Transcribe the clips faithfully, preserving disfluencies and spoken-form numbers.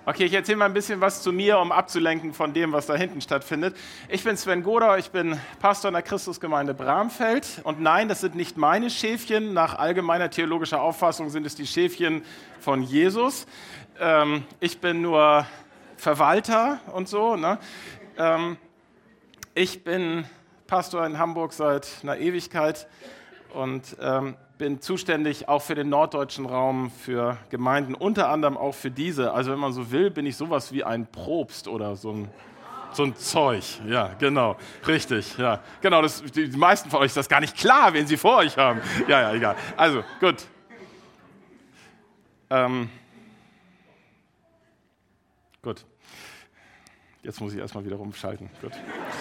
Okay, ich erzähle mal ein bisschen was zu mir, um abzulenken von dem, was da hinten stattfindet. Ich bin Sven Godau, ich bin Pastor in der Christusgemeinde Bramfeld. Und nein, das sind nicht meine Schäfchen. Nach allgemeiner theologischer Auffassung sind es die Schäfchen von Jesus. Ähm, ich bin nur Verwalter und so. Ne? Ähm, ich bin Pastor in Hamburg seit einer Ewigkeit und ähm, bin zuständig auch für den norddeutschen Raum, für Gemeinden, unter anderem auch für diese. Also wenn man so will, bin ich sowas wie ein Propst oder so ein, so ein Zeug. Ja, genau, richtig. Ja, genau. Das, die meisten von euch ist das gar nicht klar, wen sie vor euch haben. Ja, ja, egal. Also gut. Ähm, gut. Jetzt muss ich erstmal wieder rumschalten. Gut.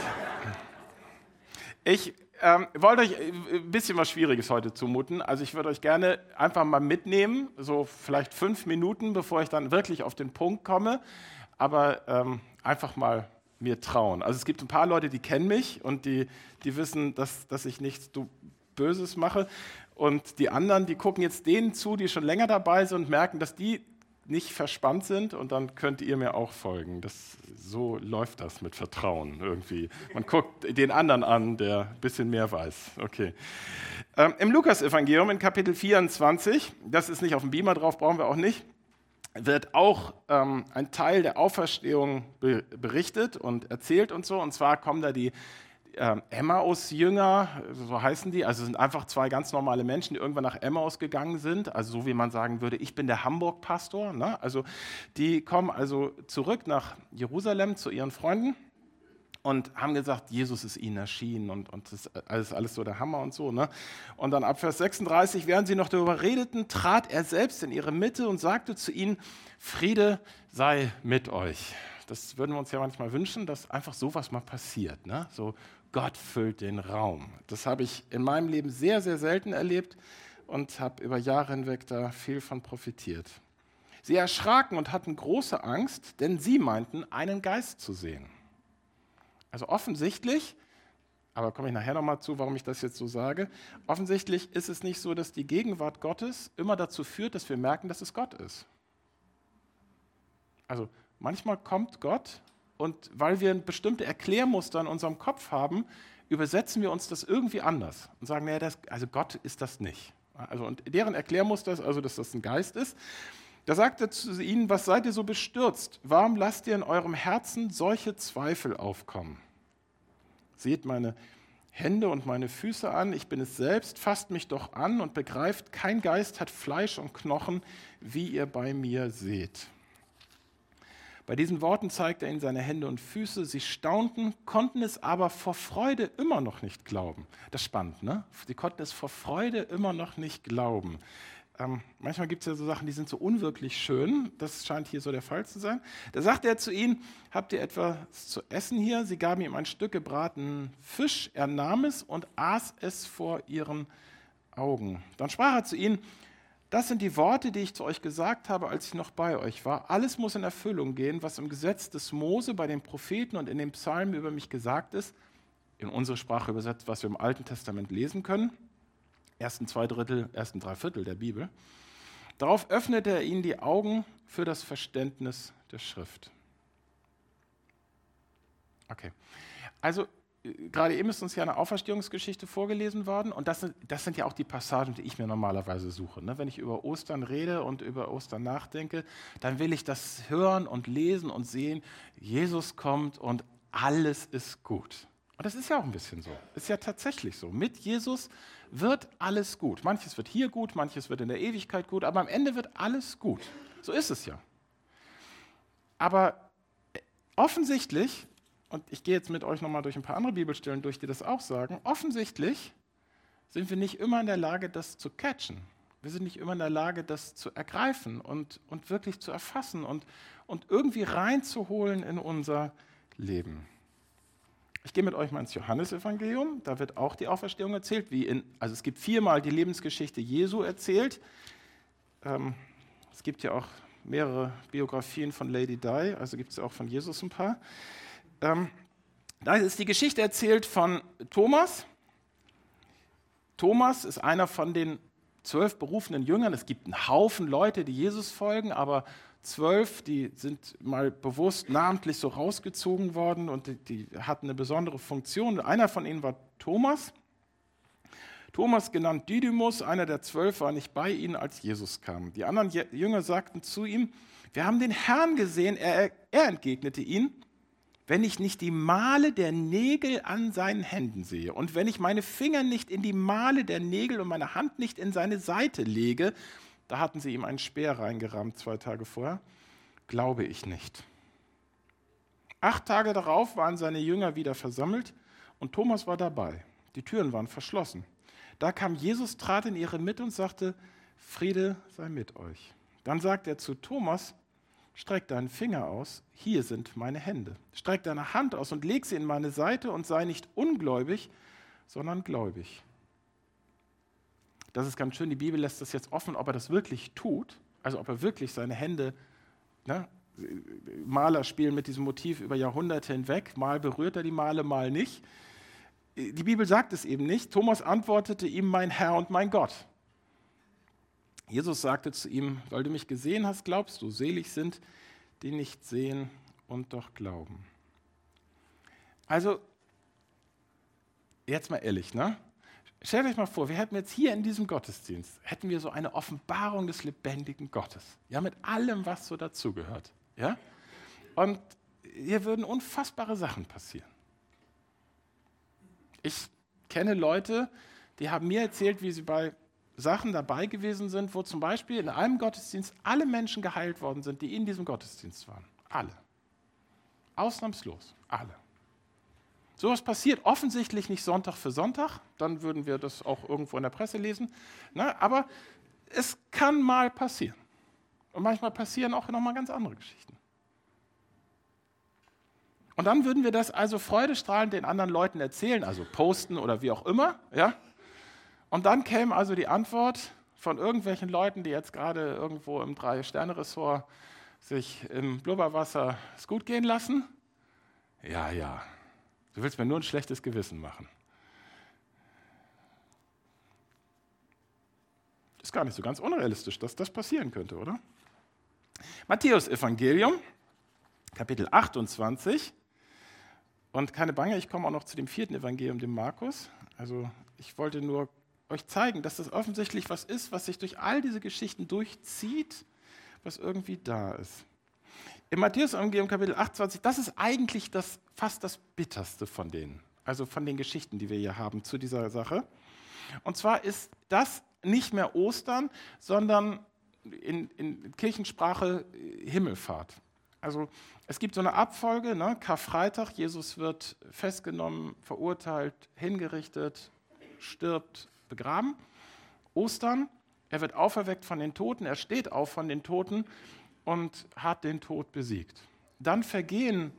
Ich ähm, wollte euch ein bisschen was Schwieriges heute zumuten. Also ich würde euch gerne einfach mal mitnehmen, so vielleicht fünf Minuten, bevor ich dann wirklich auf den Punkt komme, aber ähm, einfach mal mir trauen. Also es gibt ein paar Leute, die kennen mich und die, die wissen, dass, dass ich nichts Böses mache. Und die anderen, die gucken jetzt denen zu, die schon länger dabei sind und merken, dass die nicht verspannt sind, und dann könnt ihr mir auch folgen. Das, so läuft das mit Vertrauen irgendwie. Man guckt den anderen an, der ein bisschen mehr weiß. Okay. Ähm, Im Lukas-Evangelium in Kapitel vierundzwanzig, das ist nicht auf dem Beamer drauf, brauchen wir auch nicht, wird auch ähm, ein Teil der Auferstehung be- berichtet und erzählt und so. Und zwar kommen da die Ähm, Emmaus-Jünger, so heißen die, also sind einfach zwei ganz normale Menschen, die irgendwann nach Emmaus gegangen sind, also so wie man sagen würde, ich bin der Hamburg-Pastor, ne? Also die kommen also zurück nach Jerusalem zu ihren Freunden und haben gesagt, Jesus ist ihnen erschienen und, und das ist alles, alles so der Hammer und so. Ne? Und dann ab Vers sechsunddreißig, während sie noch darüber redeten, trat er selbst in ihre Mitte und sagte zu ihnen, Friede sei mit euch. Das würden wir uns ja manchmal wünschen, dass einfach sowas mal passiert. Ne? So, Gott füllt den Raum. Das habe ich in meinem Leben sehr, sehr selten erlebt und habe über Jahre hinweg da viel von profitiert. Sie erschraken und hatten große Angst, denn sie meinten, einen Geist zu sehen. Also offensichtlich, aber komme ich nachher nochmal zu, warum ich das jetzt so sage, offensichtlich ist es nicht so, dass die Gegenwart Gottes immer dazu führt, dass wir merken, dass es Gott ist. Also manchmal kommt Gott und weil wir bestimmte Erklärmuster in unserem Kopf haben, übersetzen wir uns das irgendwie anders und sagen, naja, das, also Gott ist das nicht. Also, und deren Erklärmuster ist also, dass das ein Geist ist. Da sagt er zu ihnen, was seid ihr so bestürzt? Warum lasst ihr in eurem Herzen solche Zweifel aufkommen? Seht meine Hände und meine Füße an, ich bin es selbst, fasst mich doch an und begreift, kein Geist hat Fleisch und Knochen, wie ihr bei mir seht. Bei diesen Worten zeigte er ihnen seine Hände und Füße. Sie staunten, konnten es aber vor Freude immer noch nicht glauben. Das ist spannend, ne? Sie konnten es vor Freude immer noch nicht glauben. Ähm, manchmal gibt es ja so Sachen, die sind so unwirklich schön. Das scheint hier so der Fall zu sein. Da sagte er zu ihnen, habt ihr etwas zu essen hier? Sie gaben ihm ein Stück gebratenen Fisch. Er nahm es und aß es vor ihren Augen. Dann sprach er zu ihnen, das sind die Worte, die ich zu euch gesagt habe, als ich noch bei euch war. Alles muss in Erfüllung gehen, was im Gesetz des Mose, bei den Propheten und in den Psalmen über mich gesagt ist. In unsere Sprache übersetzt, was wir im Alten Testament lesen können. Ersten zwei Drittel, ersten drei Viertel der Bibel. Darauf öffnete er ihnen die Augen für das Verständnis der Schrift. Okay, also gerade eben ist uns ja eine Auferstehungsgeschichte vorgelesen worden und das sind, das sind ja auch die Passagen, die ich mir normalerweise suche. Ne? Wenn ich über Ostern rede und über Ostern nachdenke, dann will ich das hören und lesen und sehen, Jesus kommt und alles ist gut. Und das ist ja auch ein bisschen so. Ist ja tatsächlich so. Mit Jesus wird alles gut. Manches wird hier gut, manches wird in der Ewigkeit gut, aber am Ende wird alles gut. So ist es ja. Aber offensichtlich, und ich gehe jetzt mit euch nochmal durch ein paar andere Bibelstellen durch, die das auch sagen, offensichtlich sind wir nicht immer in der Lage, das zu catchen. Wir sind nicht immer in der Lage, das zu ergreifen und, und wirklich zu erfassen und, und irgendwie reinzuholen in unser Leben. Ich gehe mit euch mal ins Johannesevangelium, da wird auch die Auferstehung erzählt, wie in, also es gibt viermal die Lebensgeschichte Jesu erzählt. Ähm, es gibt ja auch mehrere Biografien von Lady Di, also gibt es ja auch von Jesus ein paar. Ähm, da ist die Geschichte erzählt von Thomas. Thomas ist einer von den zwölf berufenen Jüngern. Es gibt einen Haufen Leute, die Jesus folgen, aber zwölf, die sind mal bewusst namentlich so rausgezogen worden und die, die hatten eine besondere Funktion. Einer von ihnen war Thomas. Thomas, genannt Didymus, einer der zwölf, war nicht bei ihnen, als Jesus kam. Die anderen Jünger sagten zu ihm, wir haben den Herrn gesehen. Er, er entgegnete ihnen, wenn ich nicht die Male der Nägel an seinen Händen sehe und wenn ich meine Finger nicht in die Male der Nägel und meine Hand nicht in seine Seite lege, da hatten sie ihm einen Speer reingerammt zwei Tage vorher, glaube ich nicht. Acht Tage darauf waren seine Jünger wieder versammelt und Thomas war dabei. Die Türen waren verschlossen. Da kam Jesus, trat in ihre Mitte und sagte, Friede sei mit euch. Dann sagte er zu Thomas, streck deinen Finger aus, hier sind meine Hände. Streck deine Hand aus und leg sie in meine Seite und sei nicht ungläubig, sondern gläubig. Das ist ganz schön, die Bibel lässt das jetzt offen, ob er das wirklich tut, also ob er wirklich seine Hände, ne, Maler spielen mit diesem Motiv über Jahrhunderte hinweg, mal berührt er die Male, mal nicht. Die Bibel sagt es eben nicht. Thomas antwortete ihm, mein Herr und mein Gott. Jesus sagte zu ihm, weil du mich gesehen hast, glaubst du, selig sind, die nicht sehen und doch glauben. Also, jetzt mal ehrlich, ne? Stellt euch mal vor, wir hätten jetzt hier in diesem Gottesdienst, hätten wir so eine Offenbarung des lebendigen Gottes, ja, mit allem, was so dazugehört, ja? Und hier würden unfassbare Sachen passieren. Ich kenne Leute, die haben mir erzählt, wie sie bei Sachen dabei gewesen sind, wo zum Beispiel in einem Gottesdienst alle Menschen geheilt worden sind, die in diesem Gottesdienst waren. Alle. Ausnahmslos. Alle. Sowas passiert offensichtlich nicht Sonntag für Sonntag, dann würden wir das auch irgendwo in der Presse lesen. Ne? Aber es kann mal passieren. Und manchmal passieren auch nochmal ganz andere Geschichten. Und dann würden wir das also freudestrahlend den anderen Leuten erzählen, also posten oder wie auch immer. Ja? Und dann käme also die Antwort von irgendwelchen Leuten, die jetzt gerade irgendwo im Drei-Sterne-Ressort sich im Blubberwasser es gut gehen lassen. Ja, ja, du willst mir nur ein schlechtes Gewissen machen. Ist gar nicht so ganz unrealistisch, dass das passieren könnte, oder? Matthäus-Evangelium, Kapitel achtundzwanzig. Und keine Bange, ich komme auch noch zu dem vierten Evangelium, dem Markus. Also ich wollte nur euch zeigen, dass das offensichtlich was ist, was sich durch all diese Geschichten durchzieht, was irgendwie da ist. Im Matthäus-Evangelium Kapitel achtundzwanzig, das ist eigentlich das, fast das Bitterste von denen, also von den Geschichten, die wir hier haben zu dieser Sache. Und zwar ist das nicht mehr Ostern, sondern in, in Kirchensprache Himmelfahrt. Also es gibt so eine Abfolge, ne? Karfreitag, Jesus wird festgenommen, verurteilt, hingerichtet, stirbt, begraben. Ostern, er wird auferweckt von den Toten, er steht auf von den Toten und hat den Tod besiegt. Dann vergehen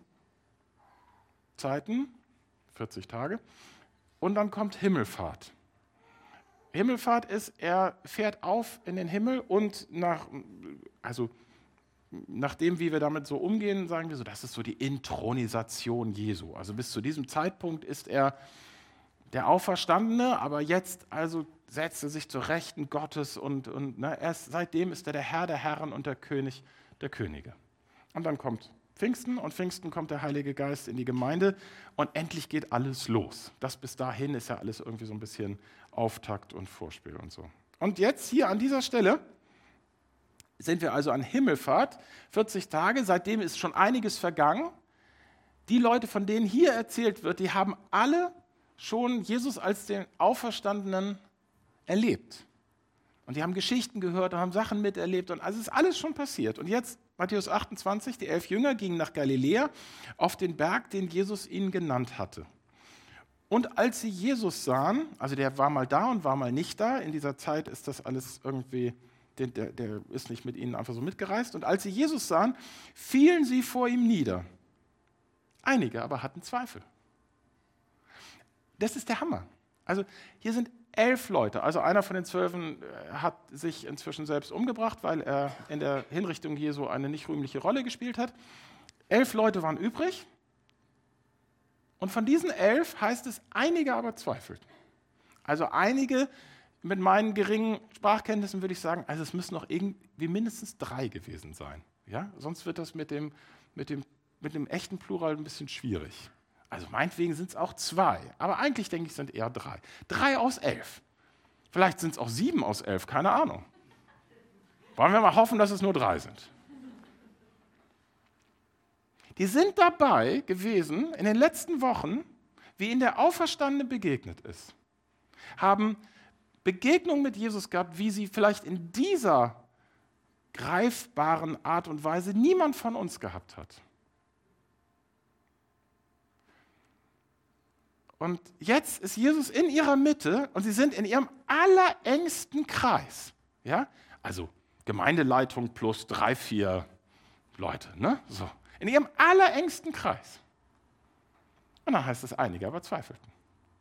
Zeiten, vierzig Tage, und dann kommt Himmelfahrt. Himmelfahrt ist, er fährt auf in den Himmel und nach, also nachdem, wie wir damit so umgehen, sagen wir so, das ist so die Inthronisation Jesu. Also bis zu diesem Zeitpunkt ist er der Auferstandene, aber jetzt also setzt er sich zur Rechten Gottes und, und ne, erst seitdem ist er der Herr der Herren und der König der Könige. Und dann kommt Pfingsten und Pfingsten kommt der Heilige Geist in die Gemeinde und endlich geht alles los. Das bis dahin ist ja alles irgendwie so ein bisschen Auftakt und Vorspiel und so. Und jetzt hier an dieser Stelle sind wir also an Himmelfahrt, vierzig Tage, seitdem ist schon einiges vergangen. Die Leute, von denen hier erzählt wird, die haben alle schon Jesus als den Auferstandenen erlebt. Und die haben Geschichten gehört und haben Sachen miterlebt und also ist alles schon passiert. Und jetzt, Matthäus achtundzwanzig, die elf Jünger gingen nach Galiläa auf den Berg, den Jesus ihnen genannt hatte. Und als sie Jesus sahen, also der war mal da und war mal nicht da, in dieser Zeit ist das alles irgendwie, der, der, der ist nicht mit ihnen einfach so mitgereist. Und als sie Jesus sahen, fielen sie vor ihm nieder. Einige aber hatten Zweifel. Das ist der Hammer. Also hier sind elf Leute, also einer von den Zwölfen hat sich inzwischen selbst umgebracht, weil er in der Hinrichtung Jesu eine nicht rühmliche Rolle gespielt hat. Elf Leute waren übrig und von diesen elf heißt es, einige aber zweifelten. Also einige mit meinen geringen Sprachkenntnissen würde ich sagen, also es müssen noch irgendwie mindestens drei gewesen sein. Ja? Sonst wird das mit dem, mit, dem, mit dem echten Plural ein bisschen schwierig. Also meinetwegen sind es auch zwei, aber eigentlich denke ich, sind eher drei. Drei aus elf. Vielleicht sind es auch sieben aus elf, keine Ahnung. Wollen wir mal hoffen, dass es nur drei sind. Die sind dabei gewesen in den letzten Wochen, wie ihnen der Auferstandene begegnet ist. Haben Begegnungen mit Jesus gehabt, wie sie vielleicht in dieser greifbaren Art und Weise niemand von uns gehabt hat. Und jetzt ist Jesus in ihrer Mitte und sie sind in ihrem allerengsten Kreis. Ja? Also Gemeindeleitung plus drei, vier Leute. Ne? So. In ihrem allerengsten Kreis. Und dann heißt es, einige aber zweifelten.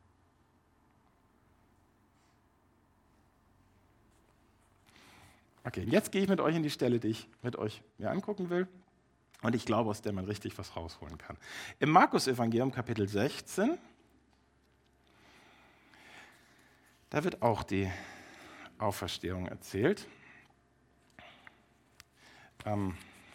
Okay, jetzt gehe ich mit euch in die Stelle, die ich mit euch mir angucken will. Und ich glaube, aus der man richtig was rausholen kann. Im Markus-Evangelium, Kapitel sechzehn, da wird auch die Auferstehung erzählt. Ähm,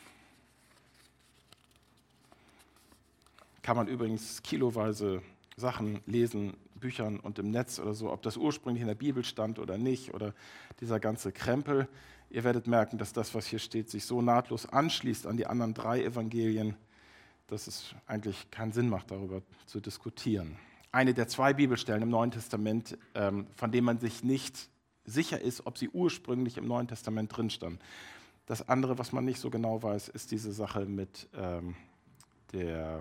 kann man übrigens kiloweise Sachen lesen, Büchern und im Netz oder so, ob das ursprünglich in der Bibel stand oder nicht, oder dieser ganze Krempel. Ihr werdet merken, dass das, was hier steht, sich so nahtlos anschließt an die anderen drei Evangelien, dass es eigentlich keinen Sinn macht, darüber zu diskutieren. Eine der zwei Bibelstellen im Neuen Testament, ähm, von denen man sich nicht sicher ist, ob sie ursprünglich im Neuen Testament drin standen. Das andere, was man nicht so genau weiß, ist diese Sache mit ähm, der,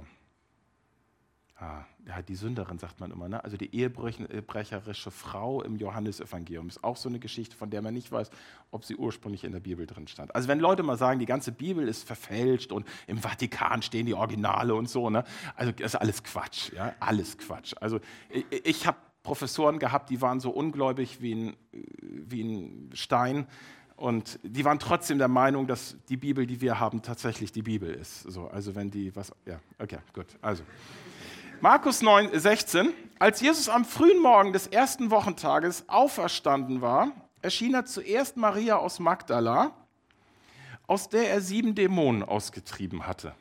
ah, ja, die Sünderin, sagt man immer, ne? Also die ehebrecherische Frau im Johannesevangelium. Ist auch so eine Geschichte, von der man nicht weiß, ob sie ursprünglich in der Bibel drin stand. Also wenn Leute mal sagen, die ganze Bibel ist verfälscht und im Vatikan stehen die Originale und so, ne? Also das ist alles Quatsch, ja, alles Quatsch. Also ich, ich habe Professoren gehabt, die waren so ungläubig wie ein, wie ein Stein. Und die waren trotzdem der Meinung, dass die Bibel, die wir haben, tatsächlich die Bibel ist. So, also wenn die was, ja, okay, gut. Also Markus neun, sechzehn. Als Jesus am frühen Morgen des ersten Wochentages auferstanden war, erschien er zuerst Maria aus Magdala, aus der er sieben Dämonen ausgetrieben hatte.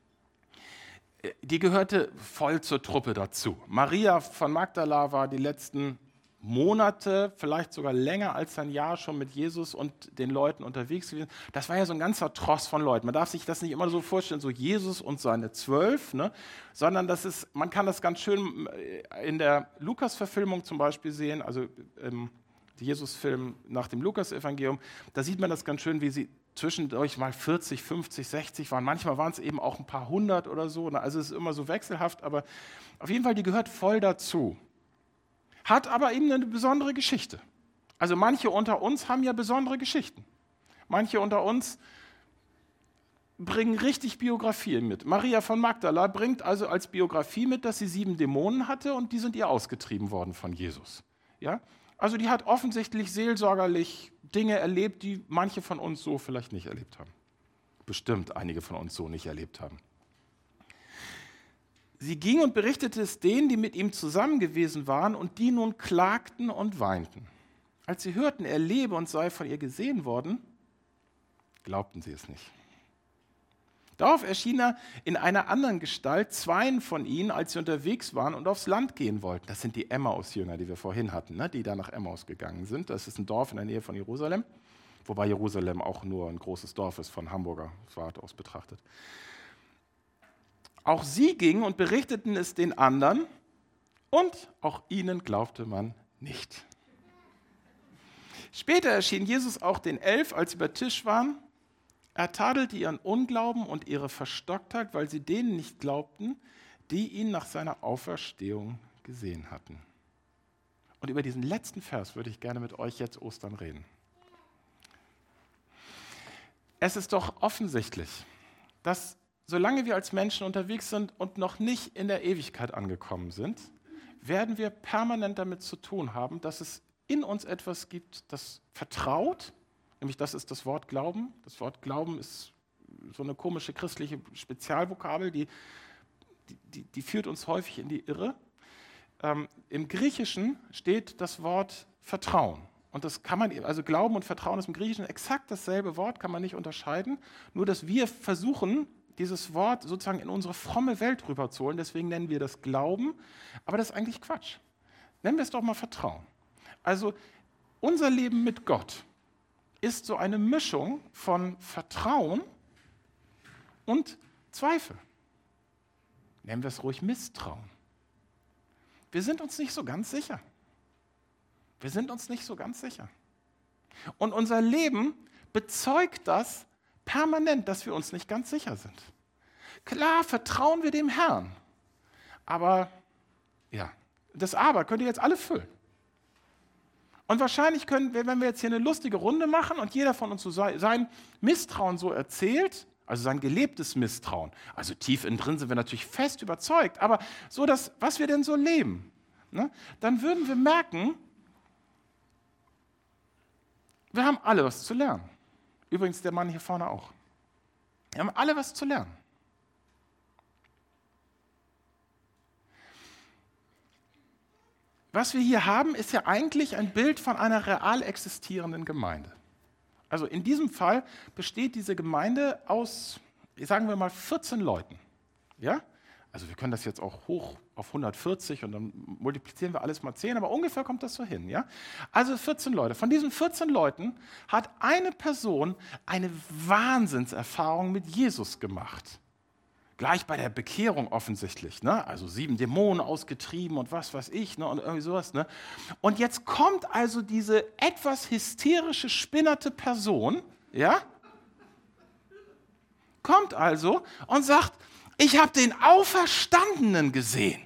Die gehörte voll zur Truppe dazu. Maria von Magdala war die letzten Monate, vielleicht sogar länger als ein Jahr schon mit Jesus und den Leuten unterwegs gewesen. Das war ja so ein ganzer Tross von Leuten. Man darf sich das nicht immer so vorstellen, so Jesus und seine zwölf, ne? Sondern das ist, man kann das ganz schön in der Lukas-Verfilmung zum Beispiel sehen, also im Jesus-Film nach dem Lukas-Evangelium, da sieht man das ganz schön, wie sie zwischendurch mal vierzig, fünfzig, sechzig waren. Manchmal waren es eben auch ein paar hundert oder so. Ne? Also es ist immer so wechselhaft, aber auf jeden Fall, die gehört voll dazu. Hat aber eben eine besondere Geschichte. Also manche unter uns haben ja besondere Geschichten. Manche unter uns bringen richtig Biografien mit. Maria von Magdala bringt also als Biografie mit, dass sie sieben Dämonen hatte und die sind ihr ausgetrieben worden von Jesus. Ja? Also die hat offensichtlich seelsorgerlich Dinge erlebt, die manche von uns so vielleicht nicht erlebt haben. Bestimmt einige von uns so nicht erlebt haben. Sie ging und berichtete es denen, die mit ihm zusammen gewesen waren und die nun klagten und weinten. Als sie hörten, er lebe und sei von ihr gesehen worden, glaubten sie es nicht. Darauf erschien er in einer anderen Gestalt zweien von ihnen, als sie unterwegs waren und aufs Land gehen wollten. Das sind die Emmaus-Jünger, die wir vorhin hatten, ne? Die da nach Emmaus gegangen sind. Das ist ein Dorf in der Nähe von Jerusalem, wobei Jerusalem auch nur ein großes Dorf ist, von Hamburger Warte aus betrachtet. Auch sie gingen und berichteten es den anderen und auch ihnen glaubte man nicht. Später erschien Jesus auch den Elf, als sie bei Tisch waren. Er tadelte ihren Unglauben und ihre Verstocktheit, weil sie denen nicht glaubten, die ihn nach seiner Auferstehung gesehen hatten. Und über diesen letzten Vers würde ich gerne mit euch jetzt Ostern reden. Es ist doch offensichtlich, dass solange wir als Menschen unterwegs sind und noch nicht in der Ewigkeit angekommen sind, werden wir permanent damit zu tun haben, dass es in uns etwas gibt, das vertraut, nämlich das ist das Wort Glauben. Das Wort Glauben ist so eine komische christliche Spezialvokabel, die, die, die führt uns häufig in die Irre. Ähm, Im Griechischen steht das Wort Vertrauen. Und das kann man, also Glauben und Vertrauen ist im Griechischen exakt dasselbe Wort, kann man nicht unterscheiden. Nur, dass wir versuchen, dieses Wort sozusagen in unsere fromme Welt rüberzuholen. Deswegen nennen wir das Glauben. Aber das ist eigentlich Quatsch. Nennen wir es doch mal Vertrauen. Also unser Leben mit Gott ist so eine Mischung von Vertrauen und Zweifel. Nennen wir es ruhig Misstrauen. Wir sind uns nicht so ganz sicher. Wir sind uns nicht so ganz sicher. Und unser Leben bezeugt das permanent, dass wir uns nicht ganz sicher sind. Klar, vertrauen wir dem Herrn. Aber, ja, das Aber könnt ihr jetzt alle füllen. Und wahrscheinlich können wir, wenn wir jetzt hier eine lustige Runde machen und jeder von uns so sein Misstrauen so erzählt, also sein gelebtes Misstrauen, also tief innen drin sind wir natürlich fest überzeugt, aber so das, was wir denn so leben, ne, dann würden wir merken, wir haben alle was zu lernen. Übrigens der Mann hier vorne auch. Wir haben alle was zu lernen. Was wir hier haben, ist ja eigentlich ein Bild von einer real existierenden Gemeinde. Also in diesem Fall besteht diese Gemeinde aus, sagen wir mal, vierzehn Leuten. Ja? Also wir können das jetzt auch hoch auf hundertvierzig und dann multiplizieren wir alles mal zehn, aber ungefähr kommt das so hin. Ja? Also vierzehn Leute. Von diesen vierzehn Leuten hat eine Person eine Wahnsinnserfahrung mit Jesus gemacht. Gleich bei der Bekehrung offensichtlich. Ne? Also sieben Dämonen ausgetrieben und was weiß ich, ne? Und irgendwie sowas. Ne? Und jetzt kommt also diese etwas hysterische, spinnerte Person, ja? Kommt also und sagt, ich habe den Auferstandenen gesehen.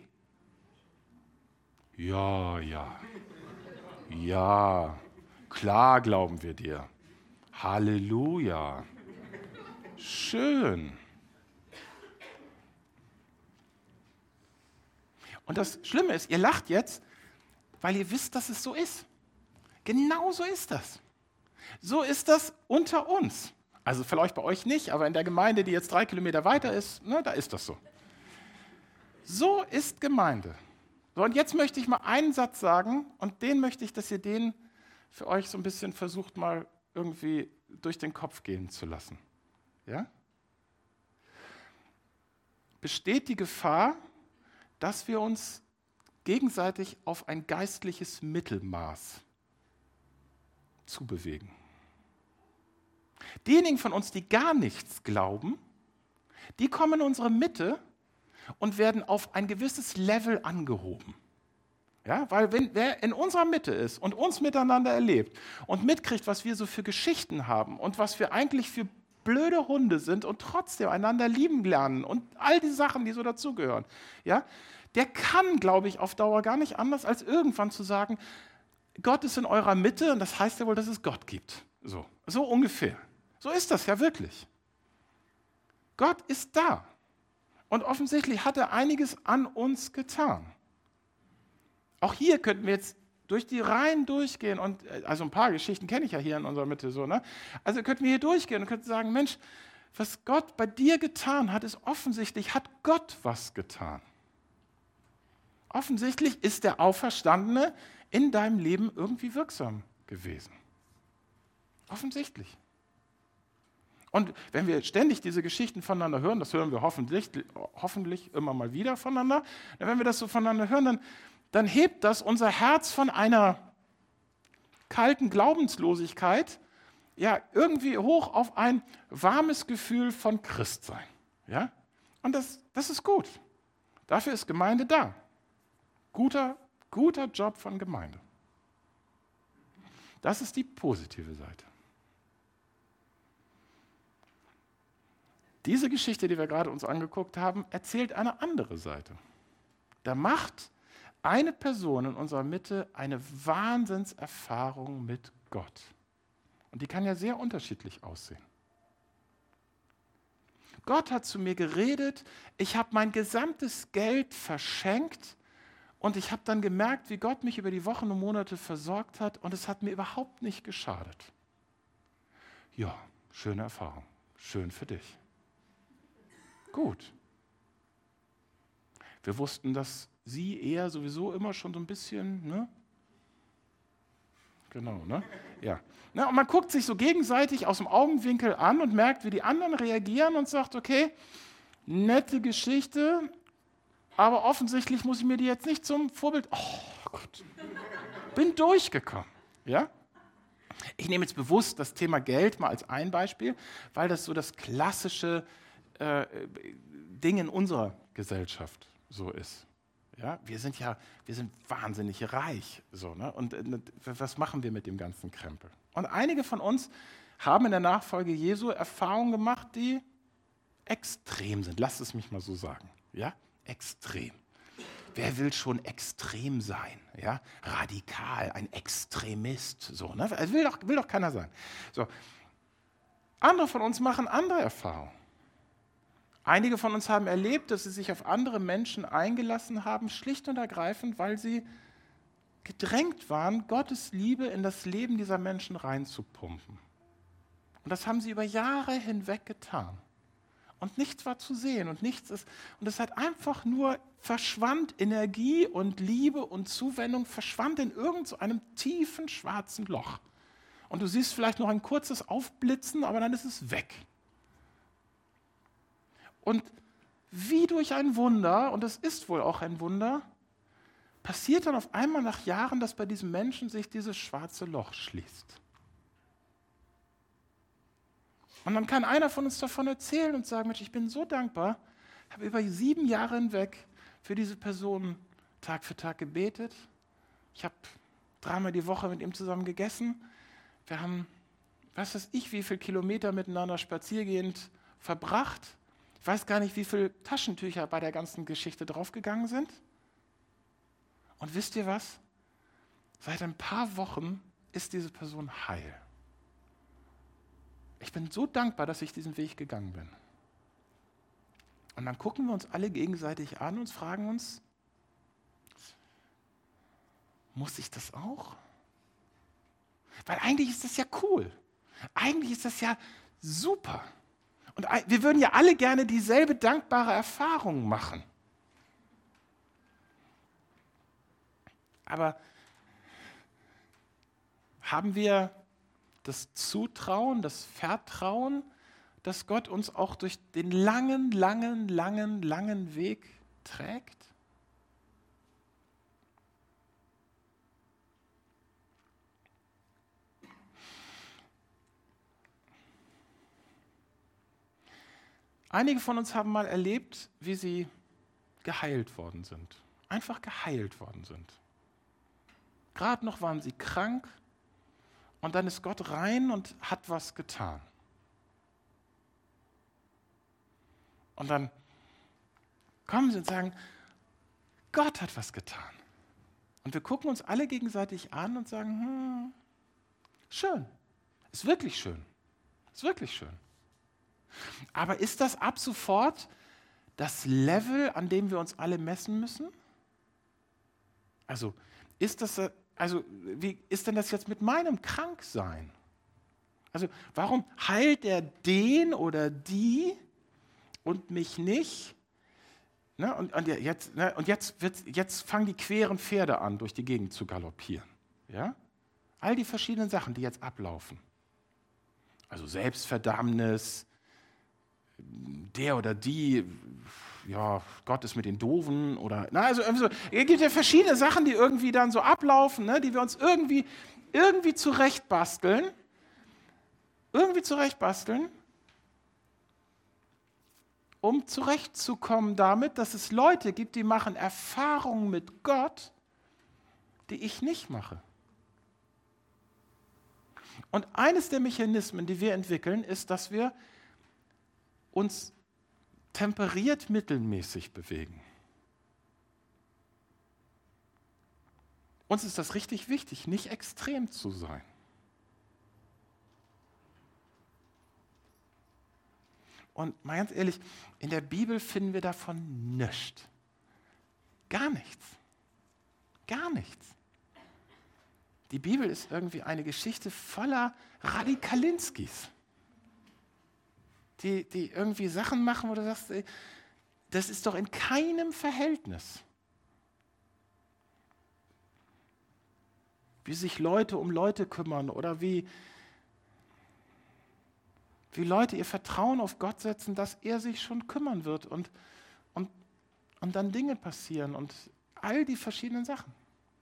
Ja, ja, ja, klar glauben wir dir. Halleluja. Schön. Und das Schlimme ist, ihr lacht jetzt, weil ihr wisst, dass es so ist. Genau so ist das. So ist das unter uns. Also vielleicht bei euch nicht, aber in der Gemeinde, die jetzt drei Kilometer weiter ist, ne, da ist das so. So ist Gemeinde. So, und jetzt möchte ich mal einen Satz sagen und den möchte ich, dass ihr den für euch so ein bisschen versucht mal irgendwie durch den Kopf gehen zu lassen. Ja? Besteht die Gefahr, dass wir uns gegenseitig auf ein geistliches Mittelmaß zubewegen? Diejenigen von uns, die gar nichts glauben, die kommen in unsere Mitte und werden auf ein gewisses Level angehoben. Ja, weil wenn wer in unserer Mitte ist und uns miteinander erlebt und mitkriegt, was wir so für Geschichten haben und was wir eigentlich für blöde Hunde sind und trotzdem einander lieben lernen und all die Sachen, die so dazugehören, ja, der kann, glaube ich, auf Dauer gar nicht anders, als irgendwann zu sagen, Gott ist in eurer Mitte und das heißt ja wohl, dass es Gott gibt. So, so ungefähr. So ist das ja wirklich. Gott ist da. Und offensichtlich hat er einiges an uns getan. Auch hier könnten wir jetzt durch die Reihen durchgehen und, also ein paar Geschichten kenne ich ja hier in unserer Mitte so, ne? Also könnten wir hier durchgehen und könnten sagen, Mensch, was Gott bei dir getan hat, ist offensichtlich, hat Gott was getan. Offensichtlich ist der Auferstandene in deinem Leben irgendwie wirksam gewesen. Offensichtlich. Und wenn wir ständig diese Geschichten voneinander hören, das hören wir hoffentlich, hoffentlich immer mal wieder voneinander, wenn wir das so voneinander hören, dann, dann hebt das unser Herz von einer kalten Glaubenslosigkeit ja, irgendwie hoch auf ein warmes Gefühl von Christsein. Ja? Und das, das ist gut. Dafür ist Gemeinde da. Guter, guter Job von Gemeinde. Das ist die positive Seite. Diese Geschichte, die wir gerade uns angeguckt haben, erzählt eine andere Seite. Da macht eine Person in unserer Mitte eine Wahnsinnserfahrung mit Gott. Und die kann ja sehr unterschiedlich aussehen. Gott hat zu mir geredet, ich habe mein gesamtes Geld verschenkt und ich habe dann gemerkt, wie Gott mich über die Wochen und Monate versorgt hat und es hat mir überhaupt nicht geschadet. Ja, schöne Erfahrung, schön für dich. Gut. Wir wussten, dass sie eher sowieso immer schon so ein bisschen, ne, Genau, ne? Ja. Na, und man guckt sich so gegenseitig aus dem Augenwinkel an und merkt, wie die anderen reagieren und sagt, okay, nette Geschichte, aber offensichtlich muss ich mir die jetzt nicht zum Vorbild... Oh Gott, bin durchgekommen. Ja? Ich nehme jetzt bewusst das Thema Geld mal als ein Beispiel, weil das so das klassische äh, Ding in unserer Gesellschaft so ist. Ja? Wir sind ja wir sind wahnsinnig reich. So, ne? Und äh, was machen wir mit dem ganzen Krempel? Und einige von uns haben in der Nachfolge Jesu Erfahrungen gemacht, die extrem sind. Lasst es mich mal so sagen. Ja? Extrem. Wer will schon extrem sein? Ja? Radikal, ein Extremist. So, ne? Das will doch, will doch keiner sein. So. Andere von uns machen andere Erfahrungen. Einige von uns haben erlebt, dass sie sich auf andere Menschen eingelassen haben, schlicht und ergreifend, weil sie gedrängt waren, Gottes Liebe in das Leben dieser Menschen reinzupumpen. Und das haben sie über Jahre hinweg getan. Und nichts war zu sehen und nichts ist, und es hat einfach nur verschwand, Energie und Liebe und Zuwendung verschwand in irgend so einem tiefen schwarzen Loch. Und du siehst vielleicht noch ein kurzes Aufblitzen, aber dann ist es weg. Und wie durch ein Wunder, und es ist wohl auch ein Wunder, passiert dann auf einmal nach Jahren, dass bei diesem Menschen sich dieses schwarze Loch schließt. Und dann kann einer von uns davon erzählen und sagen, Mensch, ich bin so dankbar, ich habe über sieben Jahre hinweg für diese Person Tag für Tag gebetet. Ich habe dreimal die Woche mit ihm zusammen gegessen. Wir haben, was weiß ich, wie viele Kilometer miteinander spaziergehend verbracht. Ich weiß gar nicht, wie viele Taschentücher bei der ganzen Geschichte draufgegangen sind. Und wisst ihr was? Seit ein paar Wochen ist diese Person heil. Ich bin so dankbar, dass ich diesen Weg gegangen bin. Und dann gucken wir uns alle gegenseitig an und fragen uns, muss ich das auch? Weil eigentlich ist das ja cool. Eigentlich ist das ja super. Und wir würden ja alle gerne dieselbe dankbare Erfahrung machen. Aber haben wir das Zutrauen, das Vertrauen, dass Gott uns auch durch den langen, langen, langen, langen Weg trägt? Einige von uns haben mal erlebt, wie sie geheilt worden sind. Einfach geheilt worden sind. Gerade noch waren sie krank und dann ist Gott rein und hat was getan. Und dann kommen sie und sagen, Gott hat was getan. Und wir gucken uns alle gegenseitig an und sagen, hm, schön, ist wirklich schön, ist wirklich schön. Aber ist das ab sofort das Level, an dem wir uns alle messen müssen? Also ist das, also wie ist denn das jetzt mit meinem Kranksein? Also warum heilt er den oder die und mich nicht? Ne, und, und jetzt, ne, und jetzt, wird's, jetzt fangen die queren Pferde an, durch die Gegend zu galoppieren. Ja? All die verschiedenen Sachen, die jetzt ablaufen. Also Selbstverdammnis, der oder die, ja, Gott ist mit den Doofen oder, na, also, also es gibt ja verschiedene Sachen, die irgendwie dann so ablaufen, ne, die wir uns irgendwie, irgendwie zurechtbasteln, irgendwie zurechtbasteln, um zurechtzukommen damit, dass es Leute gibt, die machen Erfahrungen mit Gott, die ich nicht mache. Und eines der Mechanismen, die wir entwickeln, ist, dass wir uns temperiert mittelmäßig bewegen. Uns ist das richtig wichtig, nicht extrem zu sein. Und mal ganz ehrlich, in der Bibel finden wir davon nichts. Gar nichts. Gar nichts. Die Bibel ist irgendwie eine Geschichte voller Radikalinskis. Die, die irgendwie Sachen machen, wo du sagst, ey, das ist doch in keinem Verhältnis. wie sich Leute um Leute kümmern oder wie, wie Leute ihr Vertrauen auf Gott setzen, dass er sich schon kümmern wird und, und, und dann Dinge passieren und all die verschiedenen Sachen.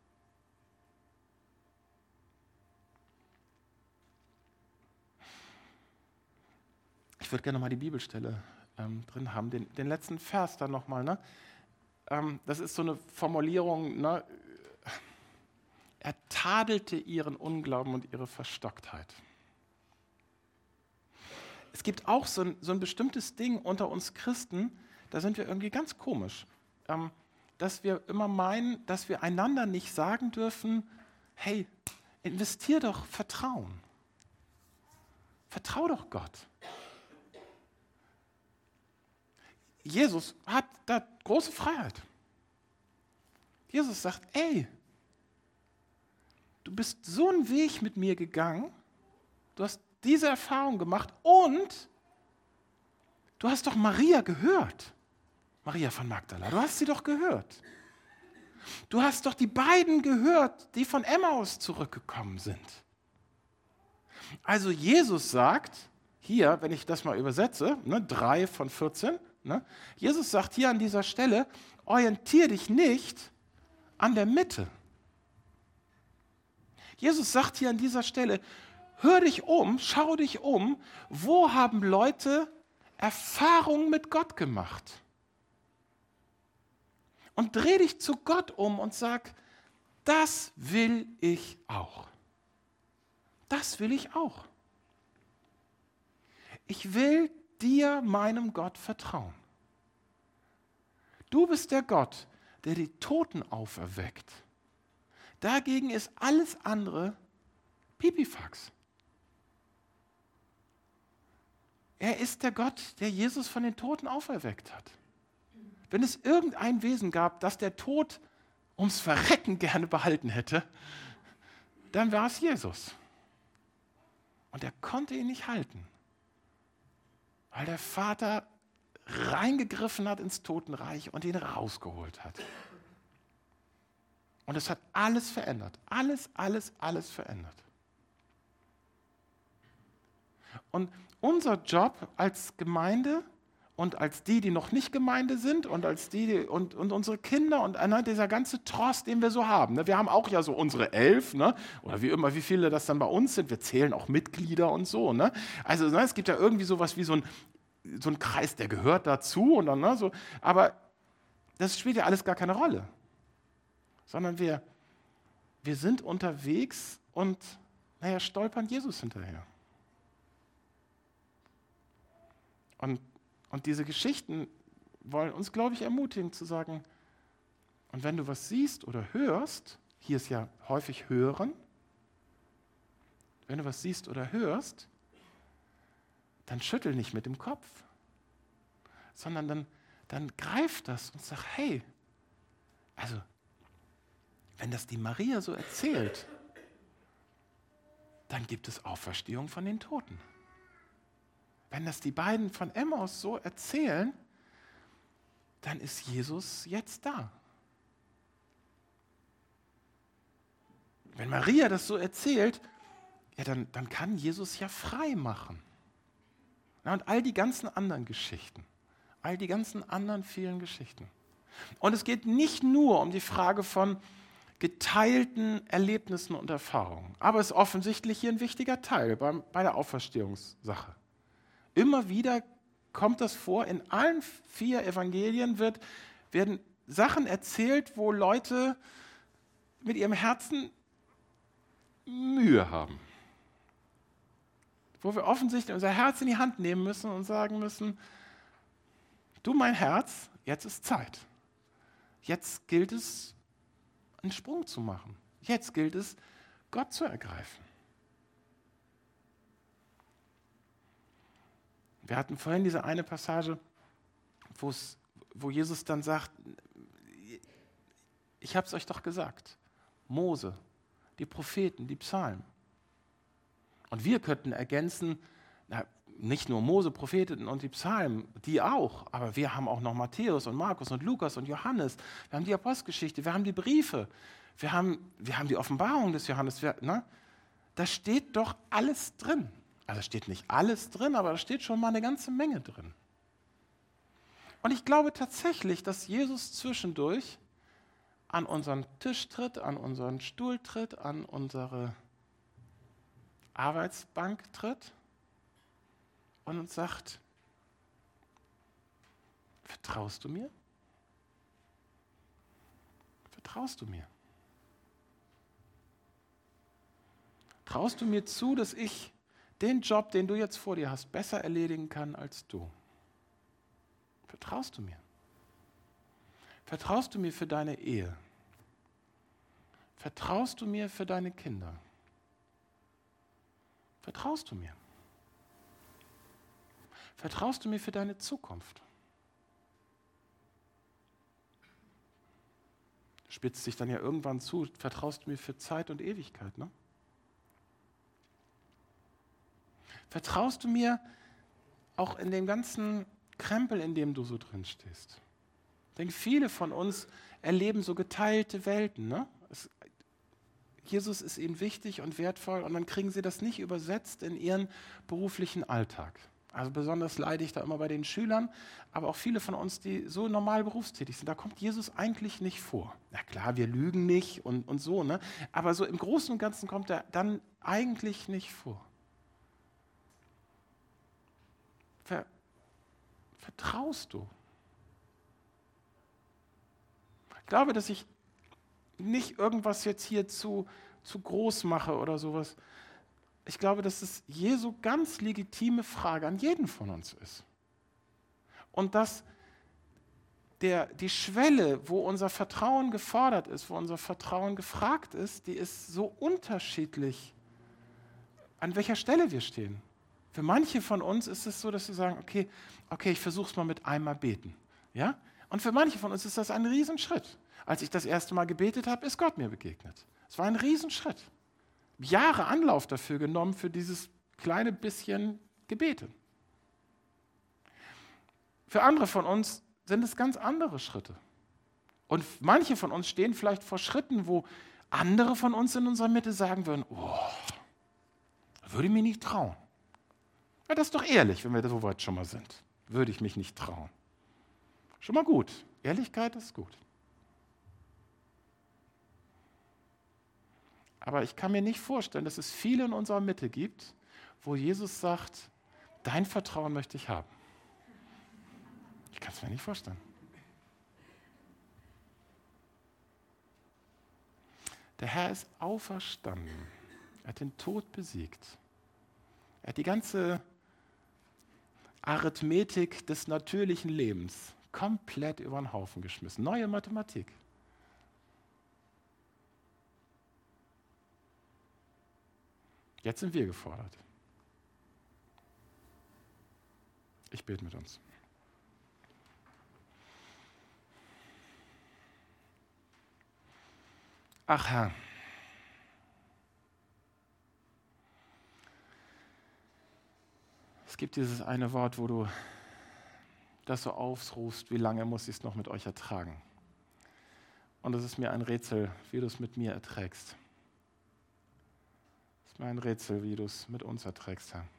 Ich würde gerne mal die Bibelstelle ähm, drin haben, den, den letzten Vers dann nochmal. Ne? Ähm, das ist so eine Formulierung, ne? Er tadelte ihren Unglauben und ihre Verstocktheit. Es gibt auch so ein, so ein bestimmtes Ding unter uns Christen, da sind wir irgendwie ganz komisch, ähm, dass wir immer meinen, dass wir einander nicht sagen dürfen, hey, investier doch Vertrauen. Vertrau doch Gott. Jesus hat da große Freiheit. Jesus sagt, ey, du bist so einen Weg mit mir gegangen, du hast diese Erfahrung gemacht und du hast doch Maria gehört. Maria von Magdala, du hast sie doch gehört. Du hast doch die beiden gehört, die von Emmaus zurückgekommen sind. Also Jesus sagt, hier, wenn ich das mal übersetze, ne, drei von vierzehn, ne, Jesus sagt hier an dieser Stelle, orientier dich nicht an der Mitte. Jesus sagt hier an dieser Stelle, hör dich um, schau dich um, wo haben Leute Erfahrungen mit Gott gemacht? Und dreh dich zu Gott um und sag, das will ich auch. Das will ich auch. Ich will dir, meinem Gott, vertrauen. Du bist der Gott, der die Toten auferweckt. Dagegen ist alles andere Pipifax. Er ist der Gott, der Jesus von den Toten auferweckt hat. Wenn es irgendein Wesen gab, das der Tod ums Verrecken gerne behalten hätte, dann war es Jesus. Und er konnte ihn nicht halten, weil der Vater reingegriffen hat ins Totenreich und ihn rausgeholt hat. Und es hat alles verändert. Alles, alles, alles verändert. Und unser Job als Gemeinde und als die, die noch nicht Gemeinde sind und als die, die und, und unsere Kinder und ne, dieser ganze Trost, den wir so haben. Ne? Wir haben auch ja so unsere elf, ne? Oder wie immer, wie viele das dann bei uns sind. Wir zählen auch Mitglieder und so. Ne? Also ne, es gibt ja irgendwie sowas wie so ein, so ein Kreis, der gehört dazu. Und dann, ne, so. Aber das spielt ja alles gar keine Rolle. Sondern wir, wir sind unterwegs und naja, stolpern Jesus hinterher. Und, und diese Geschichten wollen uns, glaube ich, ermutigen zu sagen, und wenn du was siehst oder hörst, hier ist ja häufig hören, wenn du was siehst oder hörst, dann schüttel nicht mit dem Kopf, sondern dann, dann greif das und sag, hey, also wenn das die Maria so erzählt, dann gibt es Auferstehung von den Toten. Wenn das die beiden von Emmaus so erzählen, dann ist Jesus jetzt da. Wenn Maria das so erzählt, ja, dann, dann kann Jesus ja frei machen. Ja, und all die ganzen anderen Geschichten, all die ganzen anderen vielen Geschichten. Und es geht nicht nur um die Frage von geteilten Erlebnissen und Erfahrungen, aber es ist offensichtlich hier ein wichtiger Teil beim, bei der Auferstehungssache. Immer wieder kommt das vor, in allen vier Evangelien wird, werden Sachen erzählt, wo Leute mit ihrem Herzen Mühe haben. Wo wir offensichtlich unser Herz in die Hand nehmen müssen und sagen müssen, du mein Herz, jetzt ist Zeit. Jetzt gilt es, einen Sprung zu machen. Jetzt gilt es, Gott zu ergreifen. Wir hatten vorhin diese eine Passage, wo Jesus dann sagt, ich habe es euch doch gesagt, Mose, die Propheten, die Psalmen. Und wir könnten ergänzen, na, nicht nur Mose, Propheten und die Psalmen, die auch, aber wir haben auch noch Matthäus und Markus und Lukas und Johannes, wir haben die Apostelgeschichte, wir haben die Briefe, wir haben, wir haben die Offenbarung des Johannes, wir, ne? Da steht doch alles drin. Also steht nicht alles drin, aber da steht schon mal eine ganze Menge drin. Und ich glaube tatsächlich, dass Jesus zwischendurch an unseren Tisch tritt, an unseren Stuhl tritt, an unsere Arbeitsbank tritt und uns sagt, vertraust du mir? Vertraust du mir? Traust du mir zu, dass ich den Job, den du jetzt vor dir hast, besser erledigen kann als du? Vertraust du mir? Vertraust du mir für deine Ehe? Vertraust du mir für deine Kinder? Vertraust du mir? Vertraust du mir für deine Zukunft? Spitzt sich dann ja irgendwann zu, vertraust du mir für Zeit und Ewigkeit, ne? Vertraust du mir auch in dem ganzen Krempel, in dem du so drin stehst? Ich denke, viele von uns erleben so geteilte Welten, ne? Es, Jesus ist ihnen wichtig und wertvoll und dann kriegen sie das nicht übersetzt in ihren beruflichen Alltag. Also besonders leide ich da immer bei den Schülern, aber auch viele von uns, die so normal berufstätig sind, da kommt Jesus eigentlich nicht vor. Na klar, wir lügen nicht und, und so, ne? Aber so im Großen und Ganzen kommt er dann eigentlich nicht vor. Ver, vertraust du? Ich glaube, dass ich nicht irgendwas jetzt hier zu, zu groß mache oder sowas. Ich glaube, dass es Jesu ganz legitime Frage an jeden von uns ist. Und dass der, die Schwelle, wo unser Vertrauen gefordert ist, wo unser Vertrauen gefragt ist, die ist so unterschiedlich, an welcher Stelle wir stehen. Für manche von uns ist es so, dass sie sagen, okay, okay, ich versuche es mal mit einmal beten. Ja? Und für manche von uns ist das ein Riesenschritt. Als ich das erste Mal gebetet habe, ist Gott mir begegnet. Es war ein Riesenschritt. Jahre Anlauf dafür genommen, für dieses kleine bisschen Gebete. Für andere von uns sind es ganz andere Schritte. Und manche von uns stehen vielleicht vor Schritten, wo andere von uns in unserer Mitte sagen würden, oh, würde ich mich nicht trauen. Ja, das ist doch ehrlich, wenn wir so weit schon mal sind. Würde ich mich nicht trauen. Schon mal gut. Ehrlichkeit ist gut. Aber ich kann mir nicht vorstellen, dass es viele in unserer Mitte gibt, wo Jesus sagt, dein Vertrauen möchte ich haben. Ich kann es mir nicht vorstellen. Der Herr ist auferstanden. Er hat den Tod besiegt. Er hat die ganze Arithmetik des natürlichen Lebens komplett über den Haufen geschmissen. Neue Mathematik. Jetzt sind wir gefordert. Ich bete mit uns. Ach Herr, es gibt dieses eine Wort, wo du das so aufrufst, wie lange muss ich es noch mit euch ertragen? Und es ist mir ein Rätsel, wie du es mit mir erträgst. Es ist mir ein Rätsel, wie du es mit uns erträgst, Herr.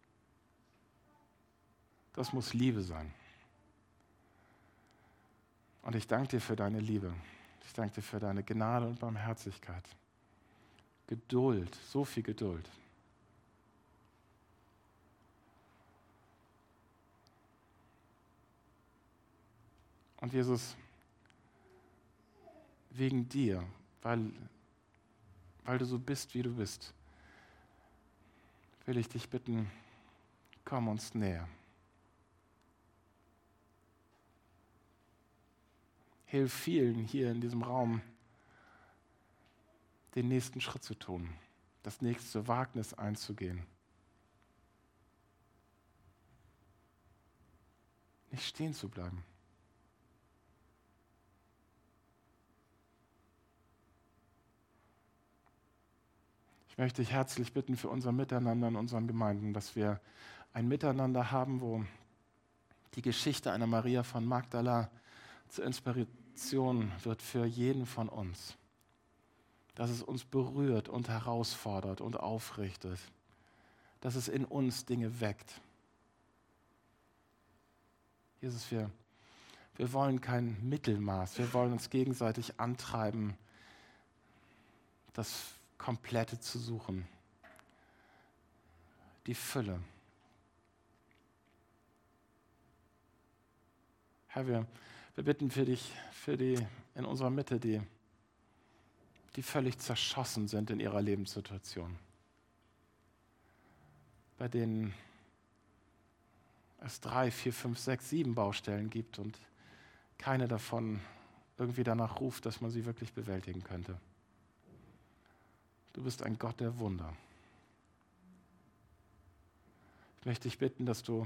Das muss Liebe sein. Und ich danke dir für deine Liebe. Ich danke dir für deine Gnade und Barmherzigkeit. Geduld, so viel Geduld. Und Jesus, wegen dir, weil, weil du so bist, wie du bist, will ich dich bitten, komm uns näher. Hilf vielen hier in diesem Raum, den nächsten Schritt zu tun, das nächste Wagnis einzugehen. Nicht stehen zu bleiben. Ich möchte dich herzlich bitten für unser Miteinander in unseren Gemeinden, dass wir ein Miteinander haben, wo die Geschichte einer Maria von Magdala zur Inspiration wird für jeden von uns. Dass es uns berührt und herausfordert und aufrichtet. Dass es in uns Dinge weckt. Jesus, wir, wir wollen kein Mittelmaß. Wir wollen uns gegenseitig antreiben, das Komplette zu suchen. Die Fülle. Herr, wir, wir bitten für dich, für die in unserer Mitte, die, die völlig zerschossen sind in ihrer Lebenssituation. Bei denen es drei, vier, fünf, sechs, sieben Baustellen gibt und keine davon irgendwie danach ruft, dass man sie wirklich bewältigen könnte. Du bist ein Gott der Wunder. Ich möchte dich bitten, dass du,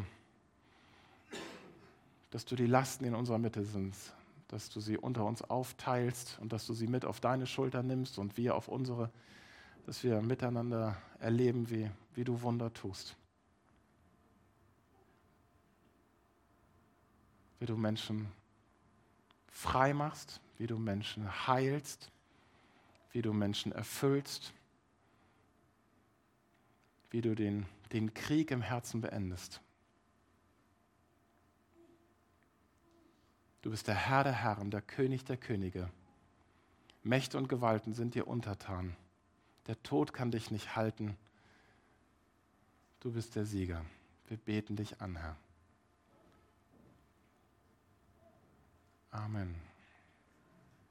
dass du die Lasten in unserer Mitte sind, dass du sie unter uns aufteilst und dass du sie mit auf deine Schulter nimmst und wir auf unsere, dass wir miteinander erleben, wie, wie du Wunder tust. Wie du Menschen frei machst, wie du Menschen heilst, wie du Menschen erfüllst, wie du den, den Krieg im Herzen beendest. Du bist der Herr der Herren, der König der Könige. Mächte und Gewalten sind dir untertan. Der Tod kann dich nicht halten. Du bist der Sieger. Wir beten dich an, Herr. Amen.